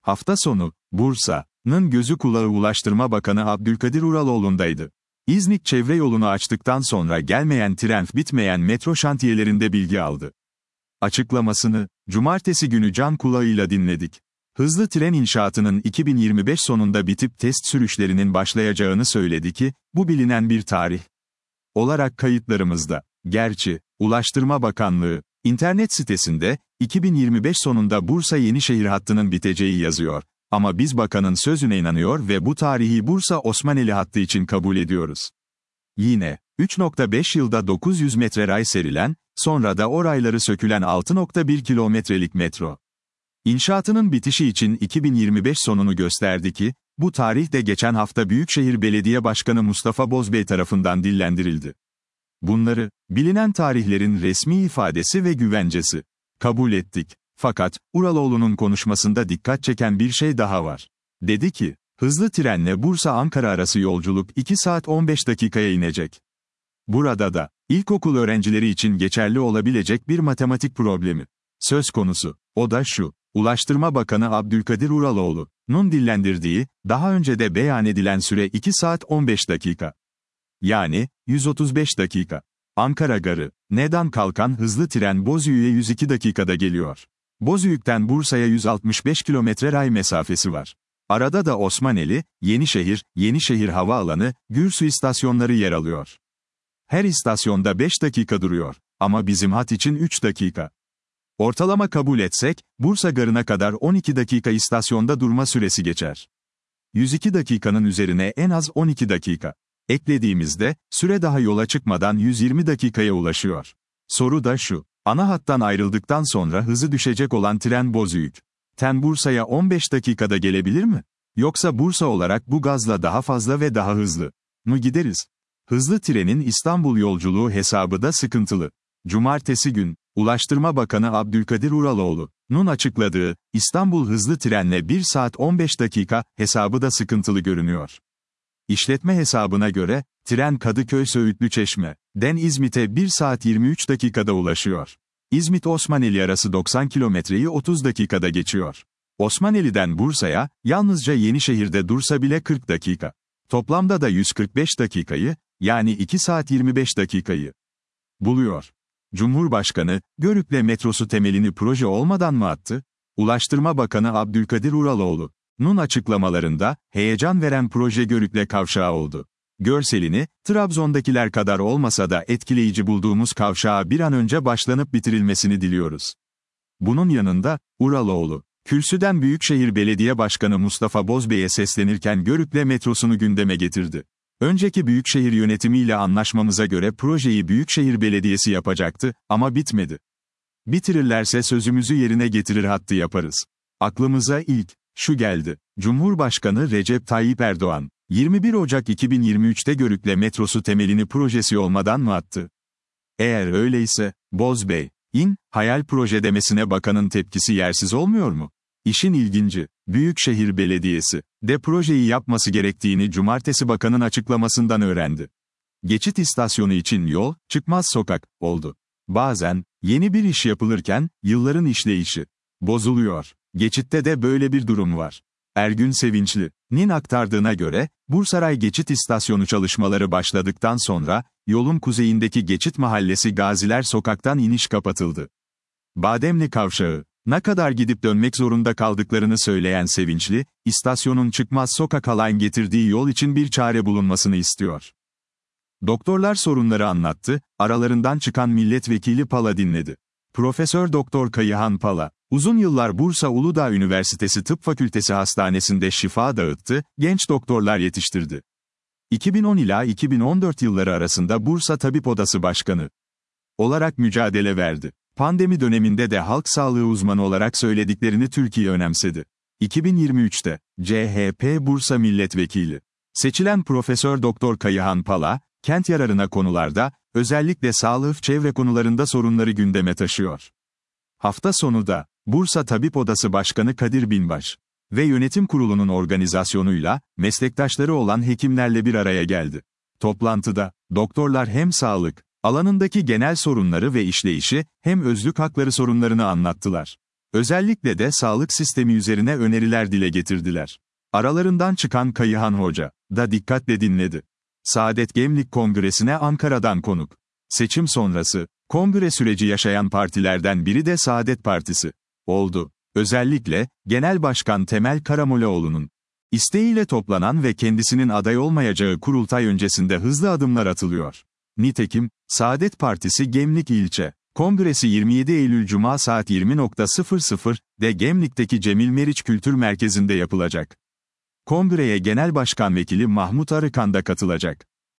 Hafta sonu, Bursa'nın gözü kulağı Ulaştırma Bakanı Abdülkadir Uraloğlu'ndaydı. İznik çevre yolunu açtıktan sonra gelmeyen tren, bitmeyen metro şantiyelerinde bilgi aldı. Açıklamasını, cumartesi günü can kulağıyla dinledik. Hızlı tren inşaatının 2025 sonunda bitip test sürüşlerinin başlayacağını söyledi ki, bu bilinen bir tarih olarak kayıtlarımızda. Gerçi, Ulaştırma Bakanlığı, internet sitesinde, 2025 sonunda Bursa-Yenişehir hattının biteceği yazıyor. Ama biz bakanın sözüne inanıyor ve bu tarihi Bursa-Osmaneli hattı için kabul ediyoruz. Yine, 3,5 yılda 900 metre ray serilen, sonra da o rayları sökülen 6,1 kilometrelik metro İnşaatının bitişi için 2025 sonunu gösterdi ki, bu tarih de geçen hafta Büyükşehir Belediye Başkanı Mustafa Bozbey tarafından dillendirildi. Bunları, bilinen tarihlerin resmi ifadesi ve güvencesi kabul ettik. Fakat, Uraloğlu'nun konuşmasında dikkat çeken bir şey daha var. Dedi ki, hızlı trenle Bursa-Ankara arası yolculuk 2 saat 15 dakikaya inecek. Burada da, ilkokul öğrencileri için geçerli olabilecek bir matematik problemi söz konusu. O da şu, Ulaştırma Bakanı Abdülkadir Uraloğlu'nun dillendirdiği, daha önce de beyan edilen süre 2 saat 15 dakika. Yani, 135 dakika. Ankara Garı, neden kalkan hızlı tren Bozüyük'e 102 dakikada geliyor. Bozüyük'ten Bursa'ya 165 kilometre ray mesafesi var. Arada da Osmaneli, Yenişehir Havaalanı, Gürsu istasyonları yer alıyor. Her istasyonda 5 dakika duruyor. Ama bizim hat için 3 dakika. Ortalama kabul etsek, Bursa Garı'na kadar 12 dakika istasyonda durma süresi geçer. 102 dakikanın üzerine en az 12 dakika eklediğimizde, süre daha yola çıkmadan 120 dakikaya ulaşıyor. Soru da şu, ana hattan ayrıldıktan sonra hızı düşecek olan tren Bozüyük'ten Bursa'ya 15 dakikada gelebilir mi? Yoksa Bursa olarak bu gazla daha fazla ve daha hızlı mı gideriz? Hızlı trenin İstanbul yolculuğu hesabı da sıkıntılı. Cumartesi gün, Ulaştırma Bakanı Abdülkadir Uraloğlu'nun açıkladığı, İstanbul hızlı trenle 1 saat 15 dakika hesabı da sıkıntılı görünüyor. İşletme hesabına göre, tren Kadıköy-Söğütlüçeşme'den İzmit'e 1 saat 23 dakikada ulaşıyor. İzmit-Osmaneli arası 90 kilometreyi 30 dakikada geçiyor. Osmaneli'den Bursa'ya, yalnızca Yenişehir'de dursa bile 40 dakika. Toplamda da 145 dakikayı, yani 2 saat 25 dakikayı buluyor. Cumhurbaşkanı, Görükle metrosu temelini proje olmadan mı attı? Ulaştırma Bakanı Abdülkadir Uraloğlu'nun açıklamalarında, heyecan veren proje Görükle kavşağı oldu. Görselini, Trabzon'dakiler kadar olmasa da etkileyici bulduğumuz kavşağa bir an önce başlanıp bitirilmesini diliyoruz. Bunun yanında, Uraloğlu, kürsüden Büyükşehir Belediye Başkanı Mustafa Bozbey'e seslenirken Görükle metrosunu gündeme getirdi. Önceki Büyükşehir yönetimiyle anlaşmamıza göre projeyi Büyükşehir Belediyesi yapacaktı, ama bitmedi. Bitirirlerse sözümüzü yerine getirir hattı yaparız. Aklımıza ilk şu geldi. Cumhurbaşkanı Recep Tayyip Erdoğan, 21 Ocak 2023'te Görükle metrosu temelini projesi olmadan mı attı? Eğer öyleyse, Bozbey'in hayal proje demesine bakanın tepkisi yersiz olmuyor mu? İşin ilginci, Büyükşehir Belediyesi de projeyi yapması gerektiğini cumartesi bakanın açıklamasından öğrendi. Geçit istasyonu için yol, çıkmaz sokak oldu. Bazen, yeni bir iş yapılırken, yılların işleyişi bozuluyor. Geçitte de böyle bir durum var. Ergün Sevinçli'nin aktardığına göre, Bursaray Geçit İstasyonu çalışmaları başladıktan sonra, yolun kuzeyindeki Geçit Mahallesi Gaziler Sokak'tan iniş kapatıldı. Bademli Kavşağı ne kadar gidip dönmek zorunda kaldıklarını söyleyen Sevinçli, istasyonun çıkmaz sokak alan getirdiği yol için bir çare bulunmasını istiyor. Doktorlar sorunları anlattı, aralarından çıkan milletvekili Pala dinledi. Profesör Doktor Kayıhan Pala, uzun yıllar Bursa Uludağ Üniversitesi Tıp Fakültesi Hastanesi'nde şifa dağıttı, genç doktorlar yetiştirdi. 2010 ila 2014 yılları arasında Bursa Tabip Odası Başkanı olarak mücadele verdi. Pandemi döneminde de halk sağlığı uzmanı olarak söylediklerini Türkiye önemsedi. 2023'te, CHP Bursa Milletvekili seçilen Profesör Doktor Kayıhan Pala, kent yararına konularda, özellikle sağlık çevre konularında sorunları gündeme taşıyor. Hafta sonu da, Bursa Tabip Odası Başkanı Kadir Binbaş ve yönetim kurulunun organizasyonuyla, meslektaşları olan hekimlerle bir araya geldi. Toplantıda, doktorlar hem sağlık alanındaki genel sorunları ve işleyişi, hem özlük hakları sorunlarını anlattılar. Özellikle de sağlık sistemi üzerine öneriler dile getirdiler. Aralarından çıkan Kayıhan Hoca da dikkatle dinledi. Saadet Gemlik Kongresi'ne Ankara'dan konuk. Seçim sonrası, kongre süreci yaşayan partilerden biri de Saadet Partisi oldu. Özellikle, Genel Başkan Temel Karamollaoğlu'nun isteğiyle toplanan ve kendisinin aday olmayacağı kurultay öncesinde hızlı adımlar atılıyor. Nitekim, Saadet Partisi Gemlik İlçe Kongresi 27 Eylül Cuma saat 20.00'de Gemlik'teki Cemil Meriç Kültür Merkezi'nde yapılacak. Kongreye Genel Başkan Vekili Mahmut Arıkan da katılacak.